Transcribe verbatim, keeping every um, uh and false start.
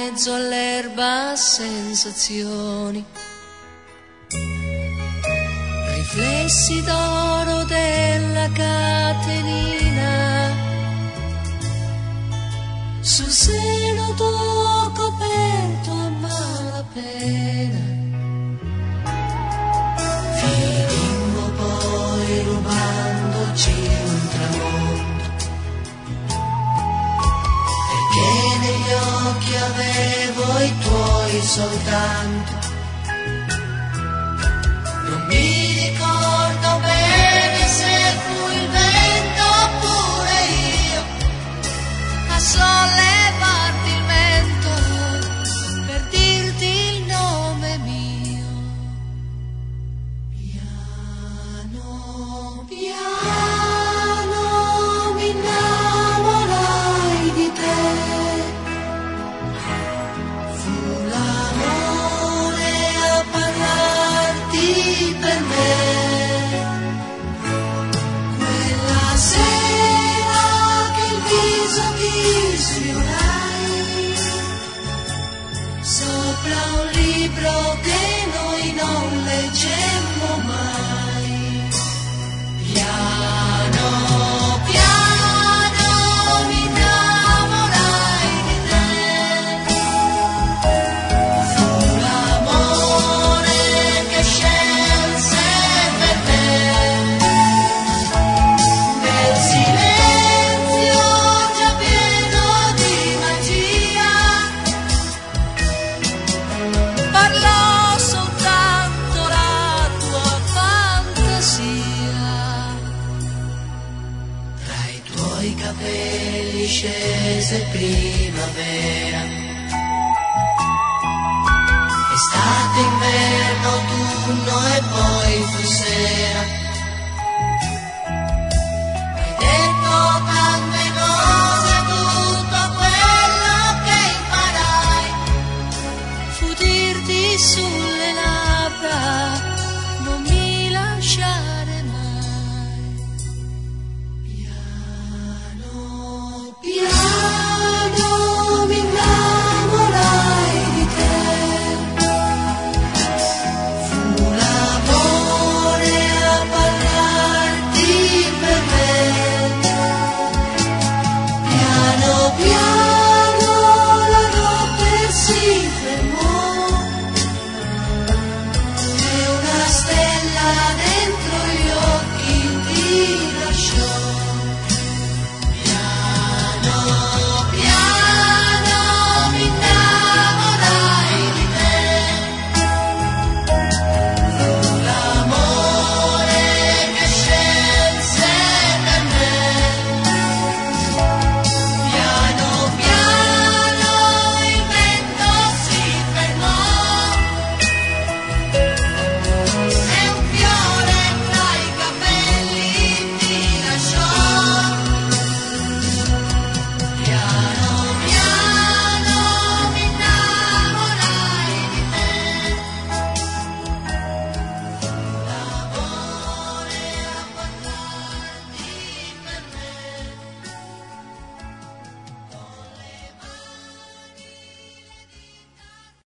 mezzo all'erba sensazioni, riflessi d'oro della catenina, sul seno tuo coperto a malapena. Finimmo poi rubandoci un tramonto, perché negli occhi avevo i tuoi soltanto. Non mi ricordo bene se fu il vento oppure io a sollevarti il mento per dirti il nome mio. Piano, piano mi innamorai di te. Fu l'amore a parlarti per me. Quella sera che il viso ti sfiorai sopra un libro che noi non leggemmo mai. Piano, piano mi innamorai di te. Fu l'amore che scelse per me. Nel silenzio già pieno di magia parlò soltanto la tua fantasia. Tra i tuoi capelli scese primavera.